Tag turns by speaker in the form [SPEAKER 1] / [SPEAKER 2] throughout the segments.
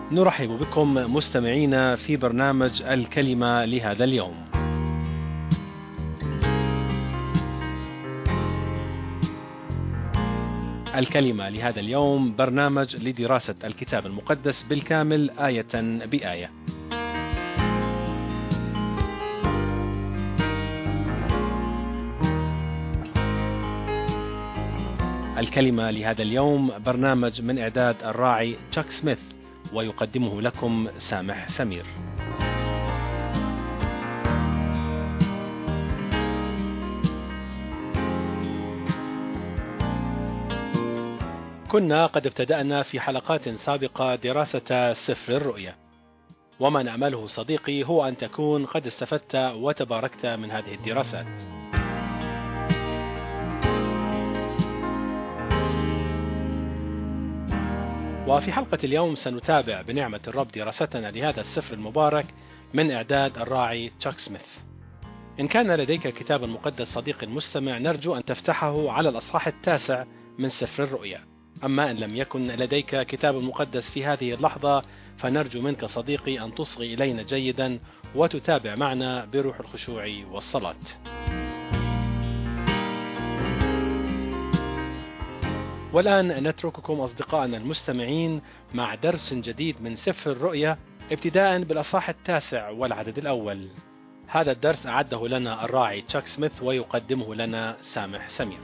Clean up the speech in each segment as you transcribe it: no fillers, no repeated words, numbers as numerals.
[SPEAKER 1] نرحب بكم مستمعينا في برنامج الكلمة لهذا اليوم. الكلمة لهذا اليوم برنامج لدراسة الكتاب المقدس بالكامل آية بآية. الكلمة لهذا اليوم برنامج من إعداد الراعي تشاك سميث، ويقدمه لكم سامح سمير. كنا قد ابتدأنا في حلقات سابقة دراسة سفر الرؤيا، وما نأمله صديقي هو أن تكون قد استفدت وتباركت من هذه الدراسات. وفي حلقة اليوم سنتابع بنعمة الرب دراستنا لهذا السفر المبارك من إعداد الراعي تشاك سميث. إن كان لديك كتاب مقدس صديقي المستمع، نرجو أن تفتحه على الأصحاح 9 من سفر الرؤيا. أما إن لم يكن لديك كتاب مقدس في هذه اللحظة، فنرجو منك صديقي أن تصغي إلينا جيدا وتتابع معنا بروح الخشوع والصلاة. والآن نترككم أصدقائنا المستمعين مع درس جديد من سفر الرؤيا، ابتداء بالأصحاح 9 والعدد الأول. هذا الدرس أعده لنا الراعي تشاك سميث، ويقدمه لنا سامح سمير.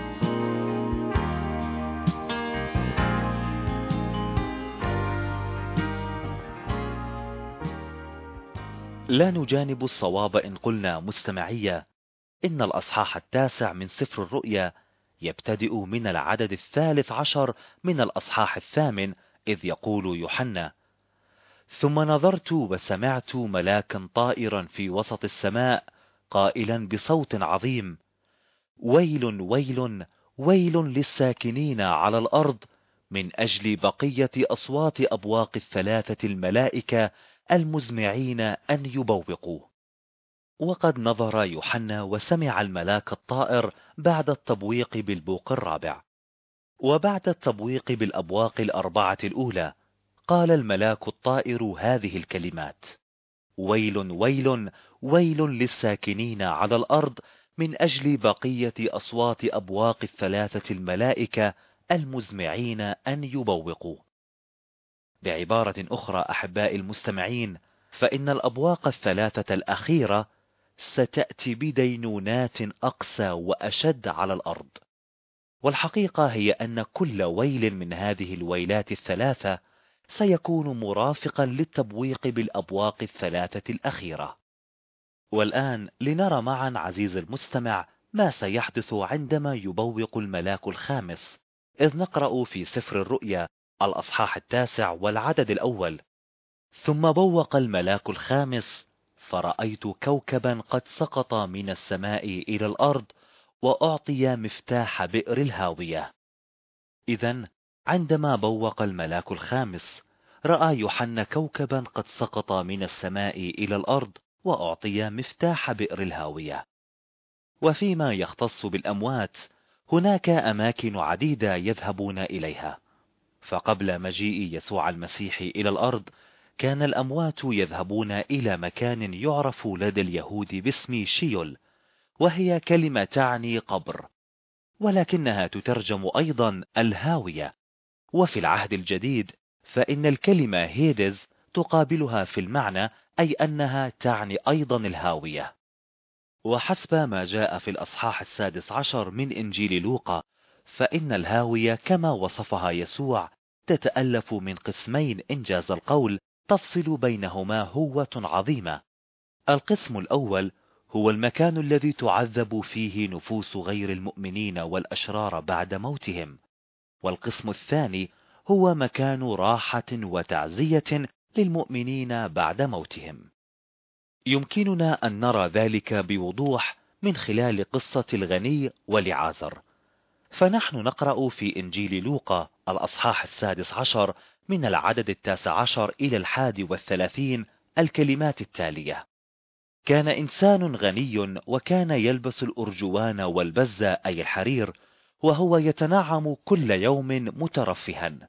[SPEAKER 2] لا نجانب الصواب إن قلنا مستمعية إن الأصحاح 9 من سفر الرؤيا يبتدئ من العدد 13 من الأصحاح 8، إذ يقول يوحنا: ثم نظرت وسمعت ملاكا طائرا في وسط السماء قائلا بصوت عظيم: ويل ويل ويل للساكنين على الأرض من أجل بقية أصوات أبواق الثلاثة الملائكة المزمعين أن يبوقوا. وقد نظر يوحنا وسمع الملاك الطائر بعد التبويق بالبوق الرابع. وبعد التبويق بالأبواق الأربعة الأولى، قال الملاك الطائر هذه الكلمات: ويل ويل ويل للساكنين على الأرض من أجل بقية أصوات أبواق الثلاثة الملائكة المزمعين أن يبوقوا. بعبارة أخرى أحباء المستمعين، فإن الأبواق الثلاثة الأخيرة ستأتي بدينونات أقسى وأشد على الأرض. والحقيقة هي أن كل ويل من هذه الويلات الثلاثة سيكون مرافقا للتبويق بالأبواق الثلاثة الأخيرة. والآن لنرى معا عزيز المستمع ما سيحدث عندما يبوق الملاك الخامس، إذ نقرأ في سفر الرؤيا الأصحاح 9 والعدد الأول: ثم بوق الملاك الخامس، فرأيت كوكبا قد سقط من السماء إلى الأرض، وأعطي مفتاح بئر الهاوية. إذن عندما بوق الملاك الخامس، رأى يوحنا كوكبا قد سقط من السماء إلى الأرض، وأعطي مفتاح بئر الهاوية. وفيما يختص بالأموات، هناك أماكن عديدة يذهبون إليها. فقبل مجيء يسوع المسيح إلى الأرض، كان الأموات يذهبون إلى مكان يعرف لدى اليهود باسم شيول، وهي كلمة تعني قبر، ولكنها تترجم أيضا الهاوية. وفي العهد الجديد فإن الكلمة هيدز تقابلها في المعنى، أي أنها تعني أيضا الهاوية. وحسب ما جاء في الأصحاح 16 من إنجيل لوقا، فإن الهاوية كما وصفها يسوع تتألف من قسمين إنجاز القول تفصل بينهما هوة عظيمة. القسم الأول هو المكان الذي تعذب فيه نفوس غير المؤمنين والأشرار بعد موتهم، والقسم الثاني هو مكان راحة وتعزية للمؤمنين بعد موتهم. يمكننا أن نرى ذلك بوضوح من خلال قصة الغني ولعازر. فنحن نقرأ في إنجيل لوقا الأصحاح 16 من العدد 19 إلى 31 الكلمات التالية: كان إنسان غني وكان يلبس الأرجوان والبز أي الحرير، وهو يتنعم كل يوم مترفها.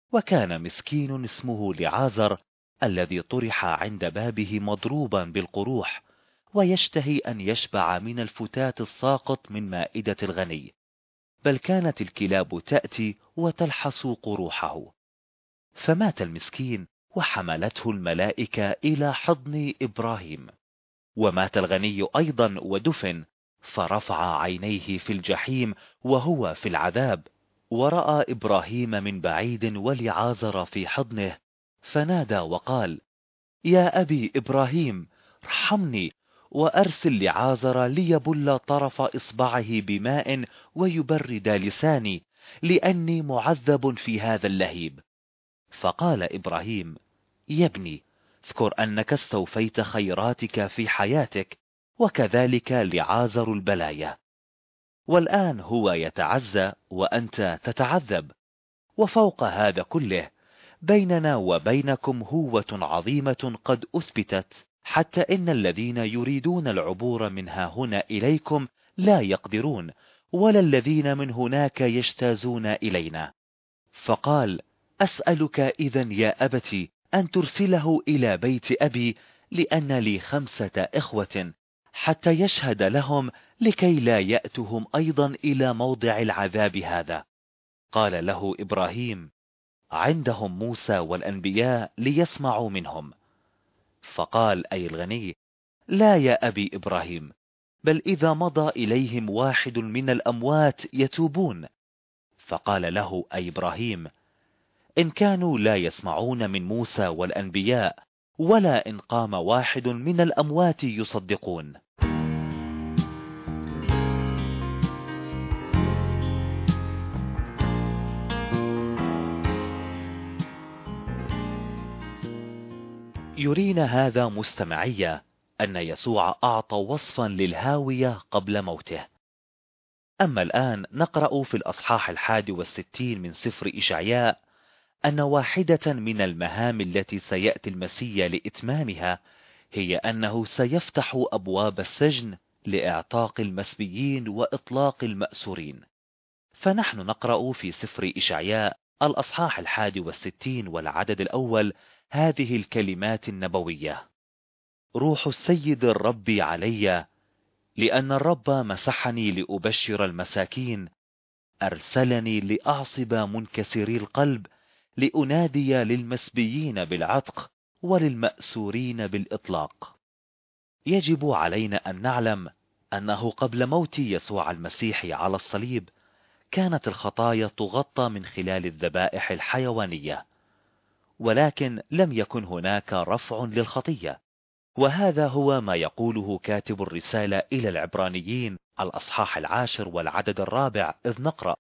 [SPEAKER 2] وكان مسكين اسمه لعازر الذي طرح عند بابه مضروبا بالقروح، ويشتهي أن يشبع من الفتات الساقط من مائدة الغني، بل كانت الكلاب تأتي وتلحس قروحه. فمات المسكين وحملته الملائكة إلى حضن إبراهيم. ومات الغني أيضا ودفن، فرفع عينيه في الجحيم وهو في العذاب، ورأى إبراهيم من بعيد ولعازر في حضنه، فنادى وقال: يا أبي إبراهيم، ارحمني وأرسل لعازر ليبل طرف إصبعه بماء ويبرد لساني، لأني معذب في هذا اللهيب. فقال إبراهيم: يا ابني، اذكر أنك استوفيت خيراتك في حياتك، وكذلك لعازر البلايا، والآن هو يتعزى وأنت تتعذب، وفوق هذا كله بيننا وبينكم هوة عظيمة قد أثبتت، حتى إن الذين يريدون العبور من ها هنا إليكم لا يقدرون، ولا الذين من هناك يجتازون إلينا. فقال: أسألك إذن يا أبتي أن ترسله إلى بيت أبي، لأن لي 5 إخوة، حتى يشهد لهم، لكي لا يأتهم أيضا إلى موضع العذاب هذا. قال له إبراهيم: عندهم موسى والأنبياء ليسمعوا منهم. فقال أي الغني: لا يا أبي إبراهيم، بل إذا مضى إليهم واحد من الأموات يتوبون. فقال له أي إبراهيم: إن كانوا لا يسمعون من موسى والأنبياء، ولا إن قام واحد من الأموات يصدقون. يرينا هذا مستمعية أن يسوع أعطى وصفا للهاوية قبل موته. أما الآن نقرأ في الأصحاح 61 من سفر إشعياء أن واحدة من المهام التي سيأتي المسيح لإتمامها هي أنه سيفتح أبواب السجن لإعتاق المسبيين وإطلاق المأسورين. فنحن نقرأ في سفر إشعياء الأصحاح 61 والعدد الأول هذه الكلمات النبوية: روح السيد الرب علي، لأن الرب مسحني لأبشر المساكين، أرسلني لأعصب منكسري القلب، لأنادي للمسبيين بالعتق وللمأسورين بالإطلاق. يجب علينا أن نعلم أنه قبل موت يسوع المسيح على الصليب كانت الخطايا تغطى من خلال الذبائح الحيوانية، ولكن لم يكن هناك رفع للخطية. وهذا هو ما يقوله كاتب الرسالة إلى العبرانيين الأصحاح 10 والعدد 4، إذ نقرأ: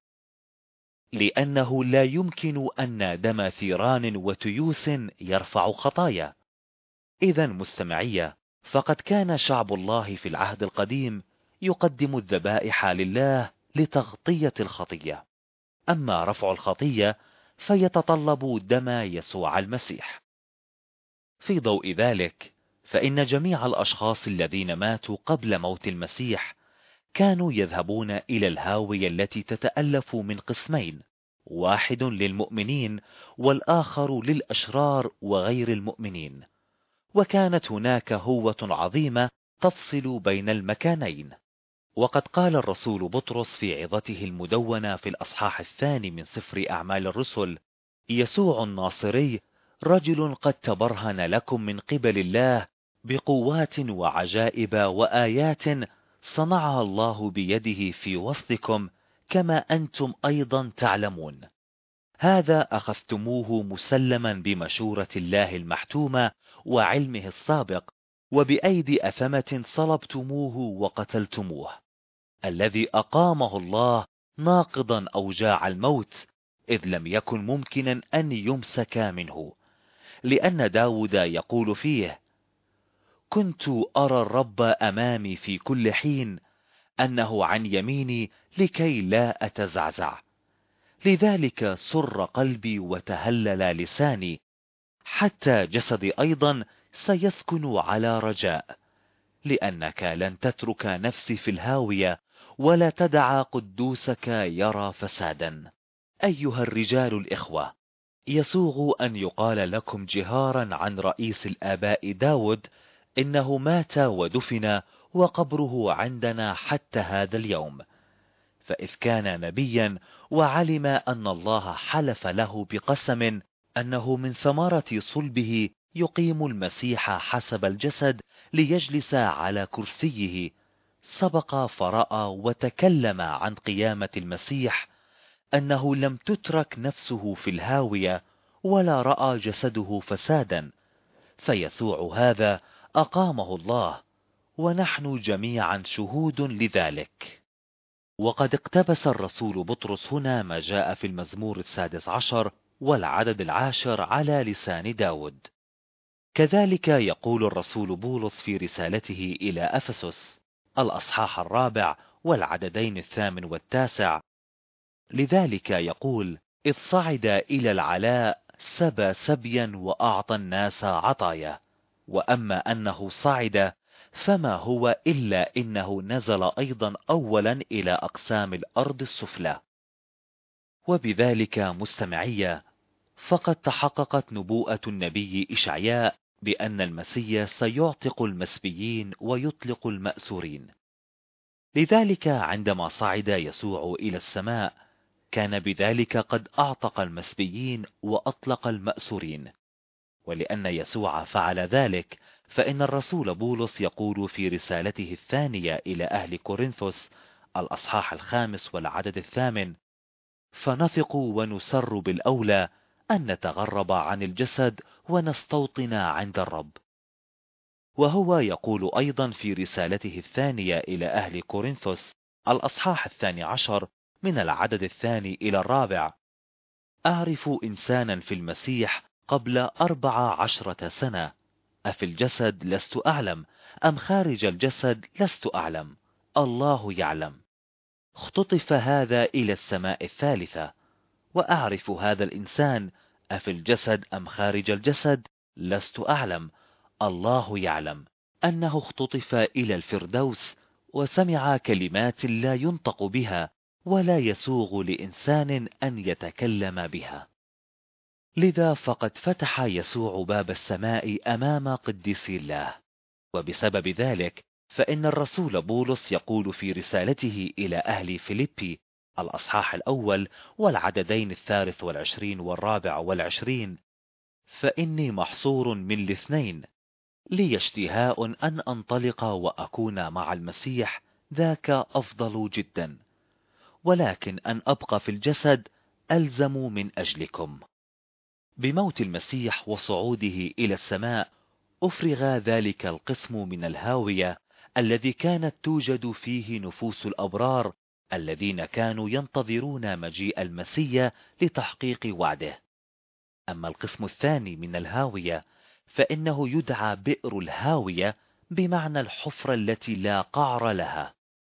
[SPEAKER 2] لأنه لا يمكن أن دم ثيران وتيوس يرفع خطايا. إذن مستمعية، فقد كان شعب الله في العهد القديم يقدم الذبائح لله لتغطية الخطية، أما رفع الخطية فيتطلب دم يسوع المسيح. في ضوء ذلك، فإن جميع الأشخاص الذين ماتوا قبل موت المسيح كانوا يذهبون إلى الهاوية التي تتألف من قسمين: واحد للمؤمنين والآخر للأشرار وغير المؤمنين. وكانت هناك هوة عظيمة تفصل بين المكانين. وقد قال الرسول بطرس في عظته المدونة في الأصحاح 2 من سفر أعمال الرسل: يسوع الناصري رجل قد تبرهن لكم من قبل الله بقوات وعجائب وآيات صنعها الله بيده في وسطكم، كما أنتم أيضا تعلمون. هذا أخذتموه مسلما بمشورة الله المحتومة وعلمه السابق، وبأيدي أثمة صلبتموه وقتلتموه، الذي أقامه الله ناقضا أوجاع الموت، إذ لم يكن ممكنا أن يمسك منه. لأن داود يقول فيه: كنت أرى الرب أمامي في كل حين، أنه عن يميني لكي لا أتزعزع. لذلك سر قلبي وتهلل لساني، حتى جسدي أيضا سيسكن على رجاء، لأنك لن تترك نفسي في الهاوية، ولا تدع قدوسك يرى فسادا. أيها الرجال الإخوة، يسوغ أن يقال لكم جهارا عن رئيس الآباء داود إنه مات ودفن وقبره عندنا حتى هذا اليوم. فإذ كان نبيا وعلم أن الله حلف له بقسم أنه من ثمرة صلبه يقيم المسيح حسب الجسد ليجلس على كرسيه، سبق فرأى وتكلم عن قيامة المسيح أنه لم تترك نفسه في الهاوية ولا رأى جسده فسادا، فيسوع هذا أقامه الله، ونحن جميعا شهود لذلك. وقد اقتبس الرسول بطرس هنا ما جاء في المزمور 16 والعدد 10 على لسان داود. كذلك يقول الرسول بولس في رسالته إلى أفسس الأصحاح 4 والعددين 8 و9: لذلك يقول: إذ صعد إلى العلاء سبى سبيا وأعطى الناس عطايا، وأما أنه صعد فما هو إلا إنه نزل أيضا أولا إلى أقسام الأرض السفلى. وبذلك مستمعية، فقد تحققت نبوءة النبي إشعياء بأن المسيح سيعتق المسبيين ويطلق المأسورين. لذلك عندما صعد يسوع إلى السماء كان بذلك قد أعتق المسبيين وأطلق المأسورين. ولأن يسوع فعل ذلك، فإن الرسول بولس يقول في رسالته الثانية إلى أهل كورنثوس الأصحاح 5 والعدد 8: فنثق ونسر بالأولى أن نتغرب عن الجسد ونستوطن عند الرب. وهو يقول أيضا في رسالته الثانية إلى أهل كورنثوس الأصحاح 12 من العدد 2 إلى 4: أعرف إنسانا في المسيح قبل 14 سنة، أفي الجسد لست أعلم أم خارج الجسد لست أعلم، الله يعلم. اختطف هذا إلى السماء الثالثة. وأعرف هذا الإنسان أفي الجسد أم خارج الجسد لست أعلم، الله يعلم، أنه اختطف إلى الفردوس، وسمع كلمات لا ينطق بها ولا يسوغ لإنسان أن يتكلم بها. لذا فقد فتح يسوع باب السماء أمام قديسي الله. وبسبب ذلك فإن الرسول بولس يقول في رسالته إلى أهل فيليبي الأصحاح 1 والعددين 23 و24: فإني محصور من الاثنين، لي اشتهاء أن أنطلق وأكون مع المسيح، ذاك أفضل جدا، ولكن أن أبقى في الجسد ألزم من أجلكم. بموت المسيح وصعوده إلى السماء أفرغ ذلك القسم من الهاوية الذي كانت توجد فيه نفوس الأبرار الذين كانوا ينتظرون مجيء المسيح لتحقيق وعده. أما القسم الثاني من الهاوية فإنه يدعى بئر الهاوية، بمعنى الحفرة التي لا قعر لها.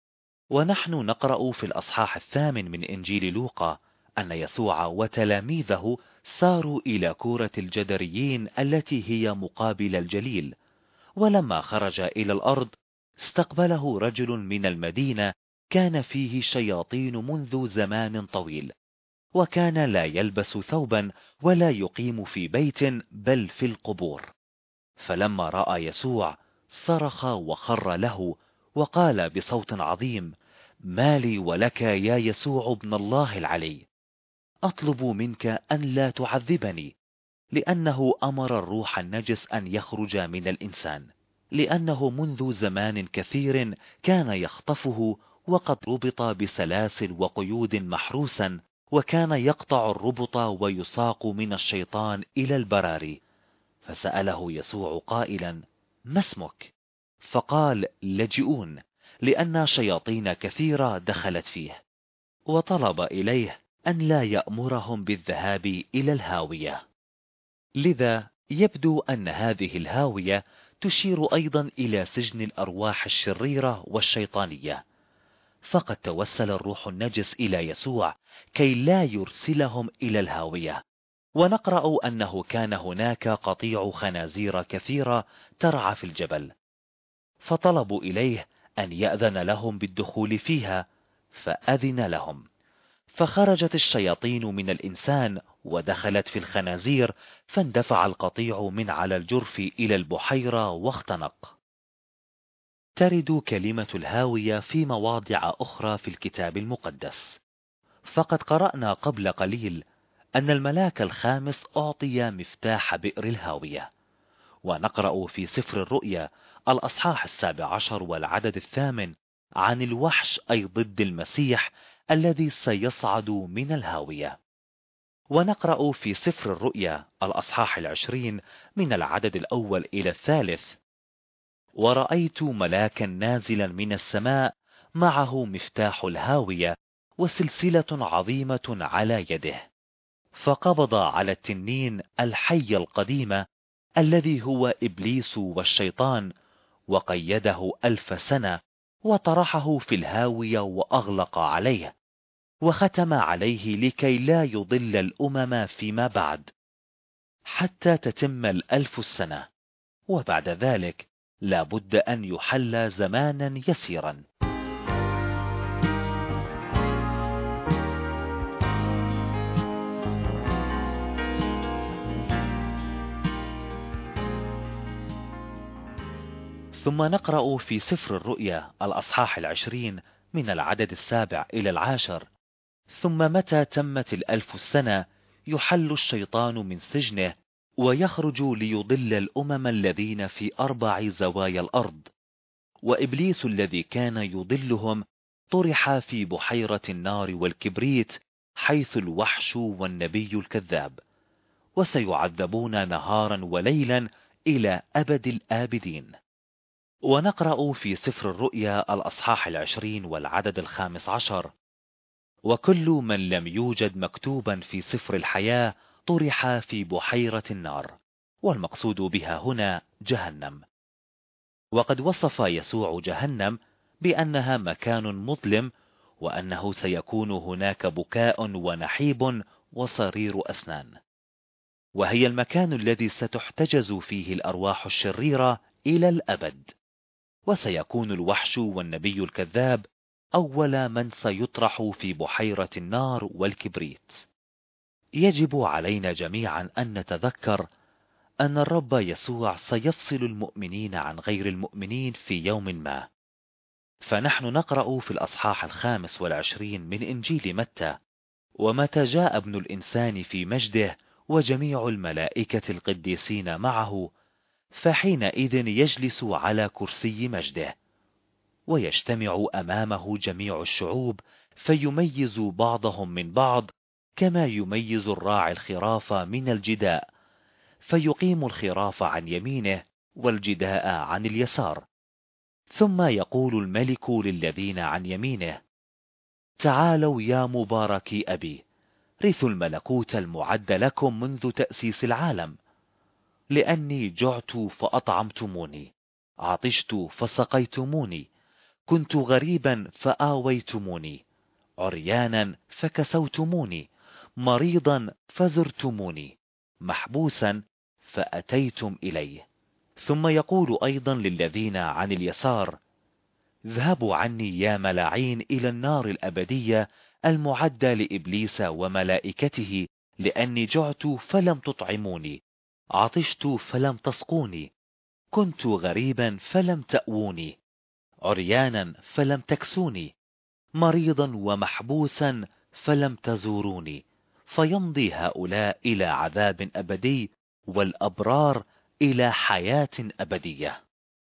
[SPEAKER 2] ونحن نقرأ في الأصحاح 8 من إنجيل لوقا أن يسوع وتلاميذه ساروا إلى كورة الجدريين التي هي مقابل الجليل، ولما خرج إلى الأرض استقبله رجل من المدينة كان فيه شياطين منذ زمان طويل، وكان لا يلبس ثوبا ولا يقيم في بيت بل في القبور. فلما رأى يسوع صرخ وخر له وقال بصوت عظيم: ما لي ولك يا يسوع ابن الله العلي؟ أطلب منك أن لا تعذبني، لأنه أمر الروح النجس أن يخرج من الإنسان، لأنه منذ زمان كثير كان يخطفه، وقد ربط بسلاسل وقيود محروسا، وكان يقطع الربط ويساق من الشيطان إلى البراري. فسأله يسوع قائلا: ما اسمك؟ فقال: لجئون، لأن شياطين كثيرة دخلت فيه. وطلب إليه أن لا يأمرهم بالذهاب إلى الهاوية. لذا يبدو أن هذه الهاوية تشير أيضا إلى سجن الأرواح الشريرة والشيطانية، فقد توسل الروح النجس إلى يسوع كي لا يرسلهم إلى الهاوية. ونقرأ أنه كان هناك قطيع خنازير كثيرة ترعى في الجبل، فطلبوا إليه أن يأذن لهم بالدخول فيها، فأذن لهم. فخرجت الشياطين من الإنسان ودخلت في الخنازير، فاندفع القطيع من على الجرف إلى البحيرة واختنق. ترد كلمة الهاوية في مواضع أخرى في الكتاب المقدس، فقد قرأنا قبل قليل أن الملاك الخامس أعطي مفتاح بئر الهاوية، ونقرأ في سفر الرؤيا الأصحاح 17 والعدد 8 عن الوحش أي ضد المسيح الذي سيصعد من الهاوية. ونقرأ في سفر الرؤيا الأصحاح 20 من العدد 1 إلى 3: ورأيت ملاكا نازلا من السماء معه مفتاح الهاوية وسلسلة عظيمة على يده، فقبض على التنين الحي القديم الذي هو إبليس والشيطان، وقيده 1000 سنة، وطرحه في الهاوية وأغلق عليه، وختم عليه لكي لا يضل الأمم فيما بعد حتى تتم 1000 السنة، وبعد ذلك لا بد أن يحل زمانا يسيرا. ثم نقرأ في سفر الرؤيا الأصحاح 20 من العدد 7 إلى 10: ثم متى تمت 1000 السنة يحل الشيطان من سجنه ويخرج ليضل الأمم الذين في 4 زوايا الأرض، وإبليس الذي كان يضلهم طرح في بحيرة النار والكبريت حيث الوحش والنبي الكذاب، وسيعذبون نهارا وليلا إلى أبد الآبدين. ونقرأ في سفر الرؤيا الأصحاح 20 والعدد 15: وكل من لم يوجد مكتوبا في سفر الحياة طرح في بحيرة النار، والمقصود بها هنا جهنم. وقد وصف يسوع جهنم بأنها مكان مظلم، وأنه سيكون هناك بكاء ونحيب وصرير أسنان، وهي المكان الذي ستحتجز فيه الأرواح الشريرة إلى الأبد. وسيكون الوحش والنبي الكذاب أول من سيطرح في بحيرة النار والكبريت. يجب علينا جميعا أن نتذكر أن الرب يسوع سيفصل المؤمنين عن غير المؤمنين في يوم ما. فنحن نقرأ في الأصحاح 25 من إنجيل متى: ومتى جاء ابن الإنسان في مجده وجميع الملائكة القديسين معه، فحينئذ يجلس على كرسي مجده، ويجتمع أمامه جميع الشعوب، فيميز بعضهم من بعض كما يميز الراعي الخراف من الجداء، فيقيم الخراف عن يمينه والجداء عن اليسار. ثم يقول الملك للذين عن يمينه: تعالوا يا مباركي أبي، رثوا الملكوت المعد لكم منذ تأسيس العالم، لأني جعت فأطعمتموني، عطشت فسقيتموني، كنت غريبا فآويتموني، عريانا فكسوتموني، مريضا فزرتموني، محبوسا فأتيتم إليه. ثم يقول أيضا للذين عن اليسار: اذهبوا عني يا ملاعين إلى النار الأبدية المعدة لإبليس وملائكته، لأني جعت فلم تطعموني، عطشت فلم تسقوني، كنت غريبا فلم تأووني، عريانا فلم تكسوني، مريضا ومحبوسا فلم تزوروني. فيمضي هؤلاء إلى عذاب أبدي، والأبرار إلى حياة أبدية.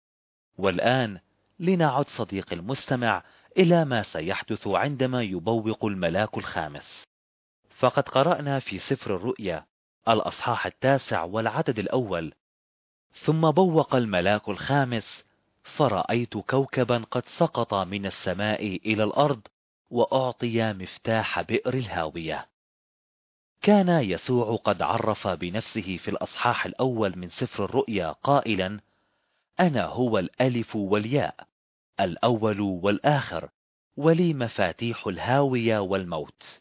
[SPEAKER 2] والآن لنعد صديق المستمع إلى ما سيحدث عندما يبوق الملاك الخامس. فقد قرأنا في سفر الرؤيا الأصحاح 9 والعدد 1: ثم بوق الملاك الخامس، فرأيت كوكبا قد سقط من السماء إلى الأرض، وأعطي مفتاح بئر الهاوية. كان يسوع قد عرف بنفسه في الأصحاح 1 من سفر الرؤيا قائلا: أنا هو الألف والياء، الأول والآخر، ولي مفاتيح الهاوية والموت.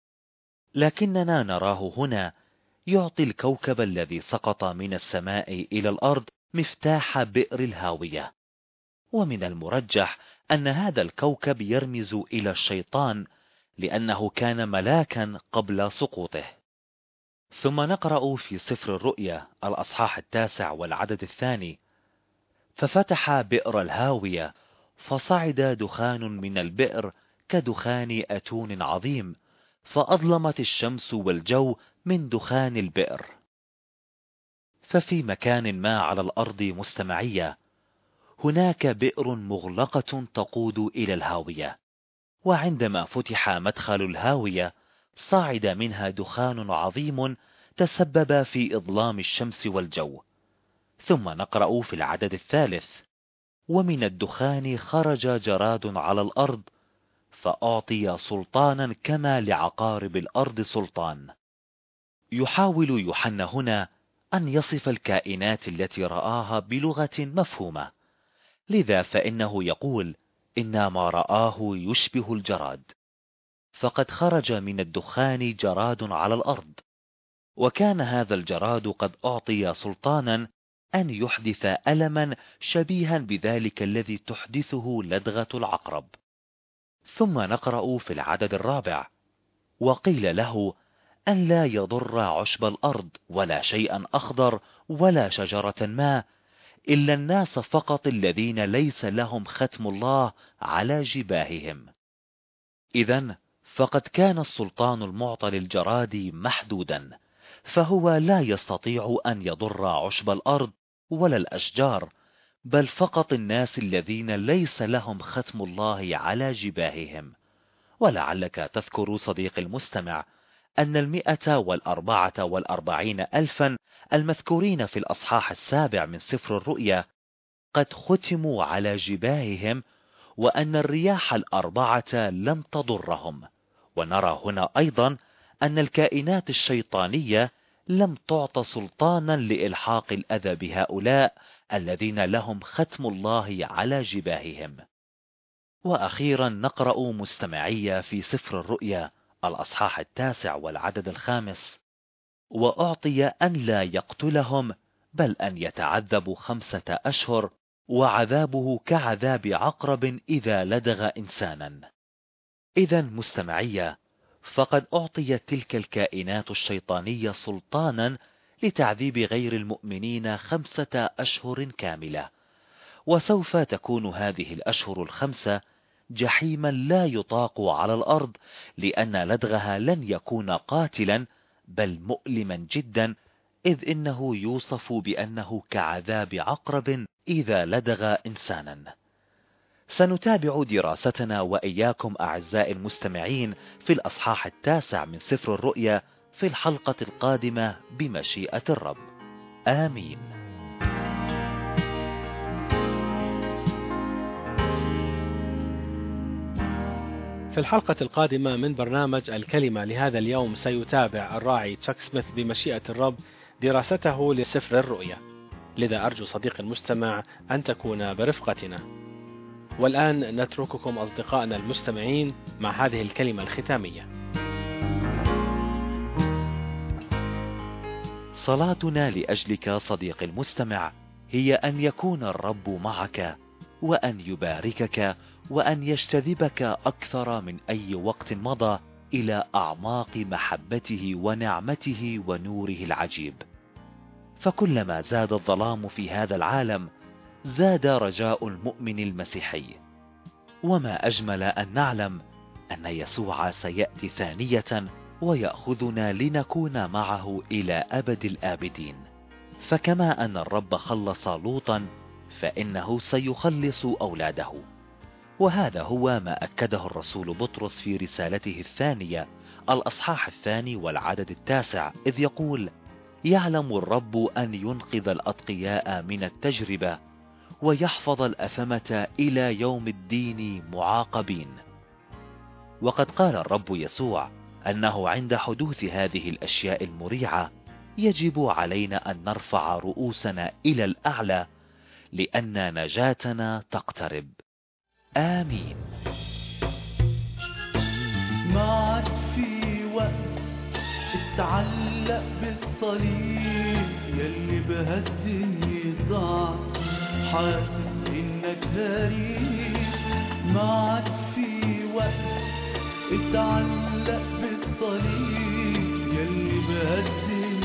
[SPEAKER 2] لكننا نراه هنا يعطي الكوكب الذي سقط من السماء إلى الأرض مفتاح بئر الهاوية. ومن المرجح أن هذا الكوكب يرمز إلى الشيطان، لأنه كان ملاكا قبل سقوطه. ثم نقرأ في سفر الرؤيا الأصحاح 9 والعدد 2: ففتح بئر الهاوية، فصعد دخان من البئر كدخان أتون عظيم، فأظلمت الشمس والجو من دخان البئر. ففي مكان ما على الأرض مستمعية هناك بئر مغلقة تقود إلى الهاوية، وعندما فتح مدخل الهاوية صعد منها دخان عظيم تسبب في إظلام الشمس والجو. ثم نقرأ في العدد 3: ومن الدخان خرج جراد على الأرض، فأعطي سلطانا كما لعقارب الأرض سلطان. يحاول يوحنا هنا أن يصف الكائنات التي رآها بلغة مفهومة، لذا فإنه يقول إن ما رآه يشبه الجراد. فقد خرج من الدخان جراد على الأرض، وكان هذا الجراد قد أعطي سلطانا أن يحدث ألما شبيها بذلك الذي تحدثه لدغة العقرب. ثم نقرأ في العدد 4: وقيل له أن لا يضر عشب الأرض ولا شيئا أخضر ولا شجرة ما، إلا الناس فقط الذين ليس لهم ختم الله على جباههم. إذن فقد كان السلطان المعطى للجراد محدودا، فهو لا يستطيع أن يضر عشب الأرض ولا الأشجار، بل فقط الناس الذين ليس لهم ختم الله على جباههم. ولعلك تذكر صديق المستمع أن 144,000 المذكورين في الأصحاح 7 من سفر الرؤيا قد ختموا على جباههم، وأن الرياح 4 لم تضرهم. ونرى هنا أيضا أن الكائنات الشيطانية لم تعط سلطانا لإلحاق الأذى بهؤلاء الذين لهم ختم الله على جباههم. وأخيرا نقرأ مستمعية في سفر الرؤيا الأصحاح 9 والعدد 5: وأعطي أن لا يقتلهم، بل أن يتعذبوا 5 أشهر، وعذابه كعذاب عقرب إذا لدغ إنسانا. إذن مستمعية، فقد أعطيت تلك الكائنات الشيطانية سلطانا لتعذيب غير المؤمنين 5 أشهر كاملة، وسوف تكون هذه الأشهر 5 جحيما لا يطاق على الأرض، لأن لدغها لن يكون قاتلا بل مؤلما جدا، إذ إنه يوصف بأنه كعذاب عقرب إذا لدغ إنسانا. سنتابع دراستنا وإياكم أعزائي المستمعين في الأصحاح 9 من سفر الرؤيا في الحلقة القادمة بمشيئة الرب. آمين.
[SPEAKER 1] في الحلقة القادمة من برنامج الكلمة لهذا اليوم سيتابع الراعي تشاك سميث بمشيئة الرب دراسته لسفر الرؤيا، لذا أرجو صديق المستمع أن تكون برفقتنا. والآن نترككم أصدقائنا المستمعين مع هذه الكلمة الختامية.
[SPEAKER 2] صلاتنا لأجلك صديق المستمع هي أن يكون الرب معك، وأن يباركك، وأن يجتذبك أكثر من أي وقت مضى إلى أعماق محبته ونعمته ونوره العجيب. فكلما زاد الظلام في هذا العالم زاد رجاء المؤمن المسيحي. وما أجمل أن نعلم أن يسوع سيأتي ثانية ويأخذنا لنكون معه إلى أبد الآبدين. فكما أن الرب خلص لوطا فإنه سيخلص أولاده. وهذا هو ما أكده الرسول بطرس في رسالته الثانية الأصحاح 2 والعدد 9، إذ يقول: يعلم الرب أن ينقذ الأتقياء من التجربة ويحفظ الأثمة إلى يوم الدين معاقبين. وقد قال الرب يسوع أنه عند حدوث هذه الأشياء المريعة يجب علينا أن نرفع رؤوسنا إلى الأعلى، لأن نجاتنا تقترب. آمين.
[SPEAKER 3] معك في وقت اتعلق بالصليب، يلي بهالدنيا ضعت حاسس انك غريب. معك في وقت اتعلق بالصليب، يلي بهالدنيا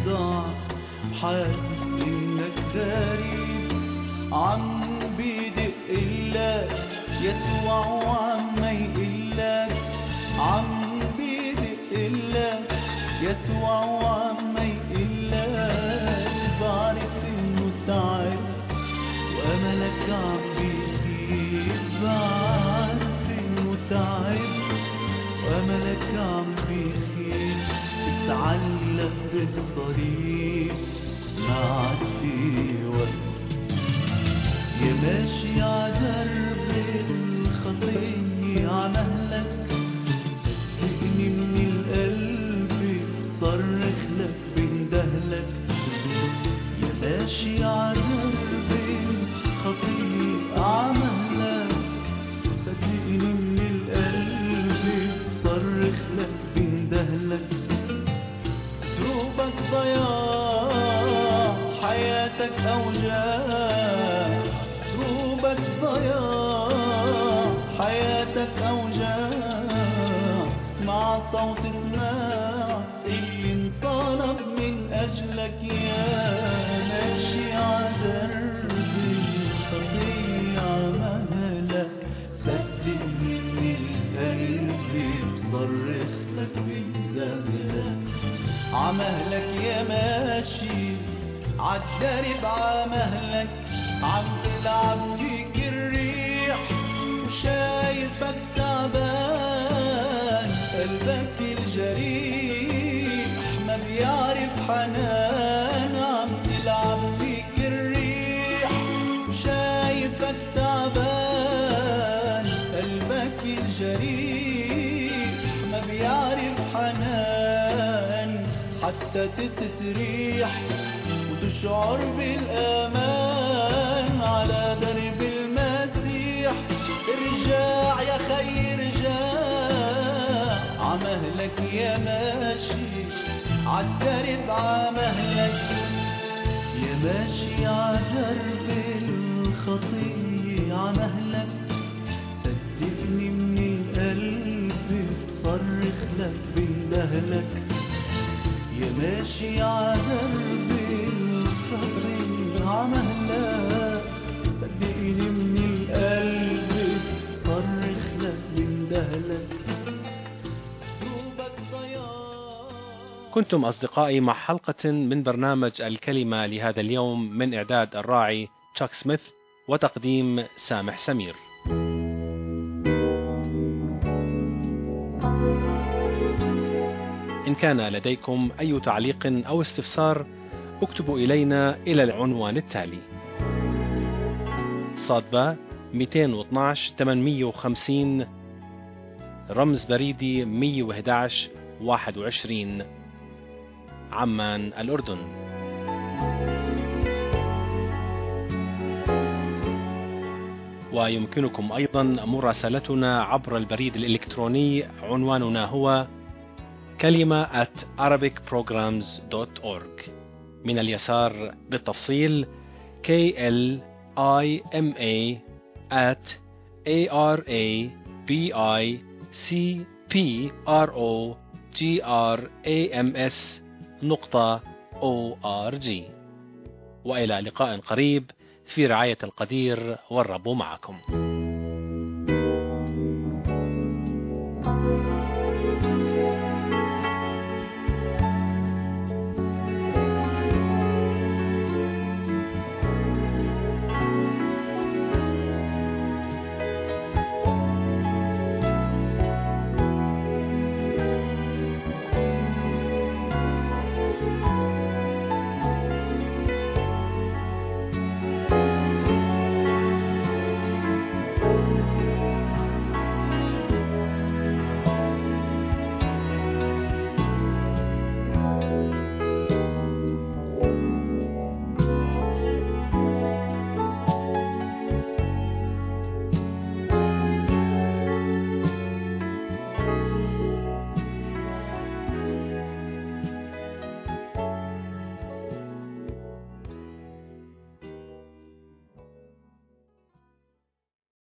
[SPEAKER 3] ضاع. حاسس انك غريب عم بيدقلك يسوع وعم يقلك، عم بيدقلك يسوع وعم يقلك. بعرف انه تعب واملك عم بيخيب، بعرف انه تعب واملك عم بيخيب. اتعلق بالصليب ما عاد في وقت، يا ماشي عدرب الخطية عمهلك. صدقني من القلب بصرخ لك بندهلك، يا ماشي عدرب الخطية عمهلك. صدقني من القلب بصرخ لك بندهلك. دروبك ضياع حياتك أوجاع، دروبك ضياع حياتك أوجاع. اسمع صوت اسمع اللي انصلب من أجلك، يا ماشي عدرب الخطية مهلك. صدقني من القلب بصرخ لك بندهلك، عمهلك يا ماشي عالدرب عمهلك. عم تلعب فيك الريح وشايفك تعبان، قلبك الجريح ما بيعرف حنان. عم تلعب فيك الريح وشايفك تعبان، قلبك الجريح ما بيعرف حنان. حتى تستريح وتشعر بالأمان على درب المسيح. ارجع يا خي ارجع، عمهلك يا ماشي عالدرب عمهلك. يا ماشي عالدرب الخطية عمهلك. صدقني من القلب بصرخ لك بندهلك، يا ماشي عدرب الخطية عمهلك. صدقني من القلب صرخ لك بندهلك.
[SPEAKER 1] كنتم أصدقائي مع حلقة من برنامج الكلمة لهذا اليوم من إعداد الراعي تشاك سميث وتقديم سامح سمير. إن كان لديكم أي تعليق أو استفسار اكتبوا إلينا إلى العنوان التالي: صادبة 212 850 رمز بريدي 111 21 عمان الأردن. ويمكنكم أيضا مراسلتنا عبر البريد الإلكتروني، عنواننا هو كلمة @arabicprograms.org. من اليسار بالتفصيل KLIMA@arabicprograms.org. وإلى لقاء قريب في رعاية القدير، والرب معكم.